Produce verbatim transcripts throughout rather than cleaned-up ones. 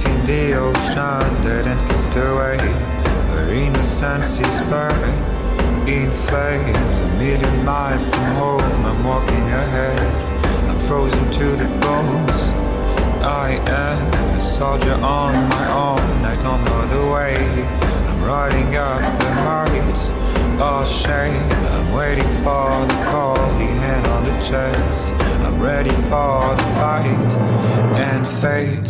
in the ocean, dead and cast away, where innocence is burned in flames. A million miles from home, I'm walking ahead, I'm frozen to the bones. I am a soldier on my own, I don't know the way, I'm riding up the heights, all shame. I'm waiting for the call, the hand on the chest, I'm ready for the fight and fate.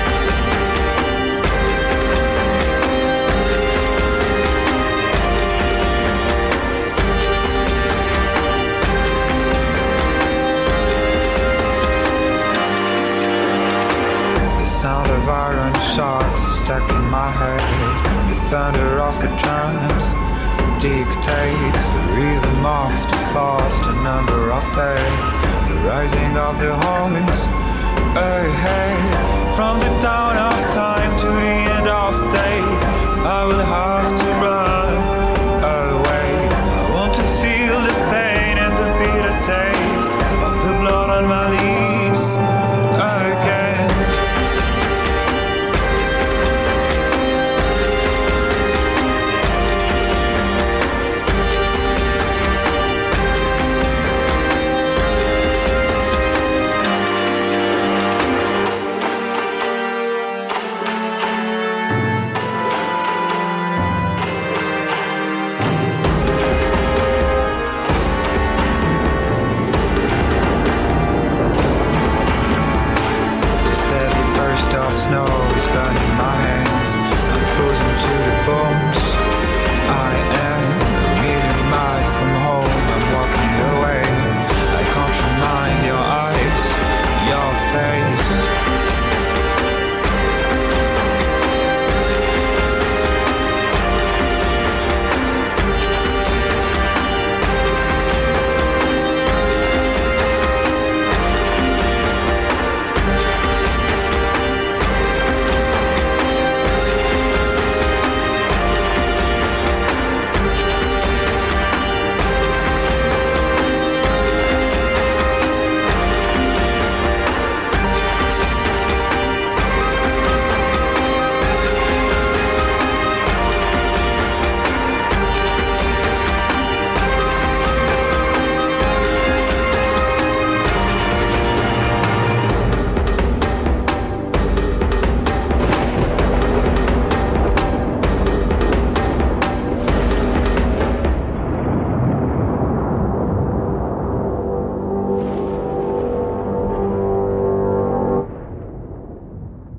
Sound of iron shots stuck in my head. The thunder of the drums dictates the rhythm of the thoughts, the number of days, the rising of the horns ahead. From the dawn of time to the end of days, I will have to run away. I want to feel the pain and the bitter taste of the blood on my lips again. Snow is burning my hands, I'm frozen to the bones. I am